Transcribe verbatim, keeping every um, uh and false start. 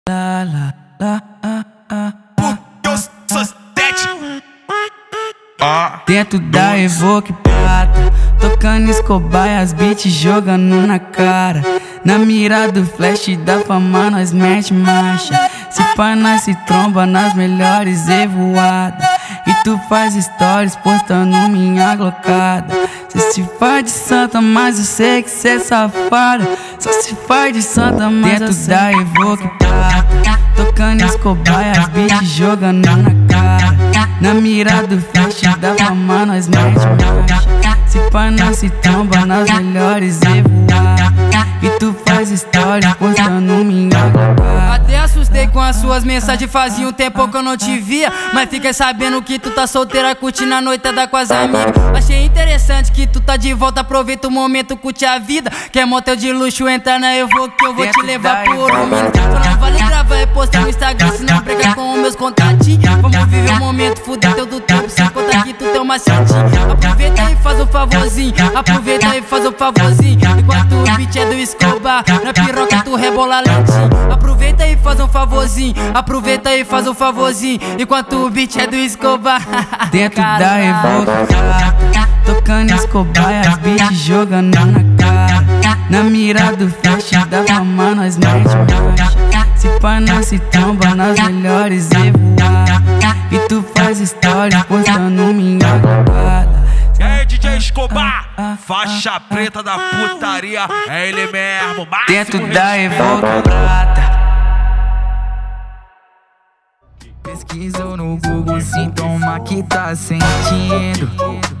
lá, lá, lá, ah, ah, ah, ah. Dentro da Evoque Prata, tocando Escobar e as beats jogando na cara. Na mira do flash da fama nós mete marcha. Se pá nós se tromba nas melhores evoadas. E tu faz stories postando minha glocada. Cê se faz de santa, mas eu sei que cê é safada. Só se faz de santa, mas dentro da Evoque Prata, tocando Escobar e as beats jogando na cara. Na mira do flash da fama nós mete marcha. Se pá nós se tromba nas melhores evoadas. E tu faz stories postando minha glocada. Até assustei com as suas mensagens, fazia um tempo que eu não te via. Mas fiquei sabendo que tu tá solteira, curtindo a noitada com as amigas. Achei interessante que tu tá de volta, aproveita o momento, curte a vida. Quer motel de luxo, entra na Evoque que eu vou te levar pro ouro. Só não vale gravar e postar no Instagram, se não brigar com os meus contatinhos. Vamos viver o momento, fuder teu do tempo, sem contar que tu tem uma macetinho. Aproveita e faz o favorzinho, aproveita e faz o favorzinho. Enquanto o beat é do Escobar, na piroca tu rebola lentinho. Aproveita e faz um favorzinho, aproveita e faz um favorzinho. Enquanto o beat é do Escobar. Dentro da Evoque Prata, tocando Escobar e as beats jogando na cara. Na mira do flash da fama nós mete marcha. Se pá nós se tromba nas melhores evoadas. E tu faz stories postando minha glocada. E aí, D J Escobar, faixa preta da putaria, é ele mesmo, máximo. Dentro da Evoque Prata. Pesquisou no Google, sintoma que tá sentindo.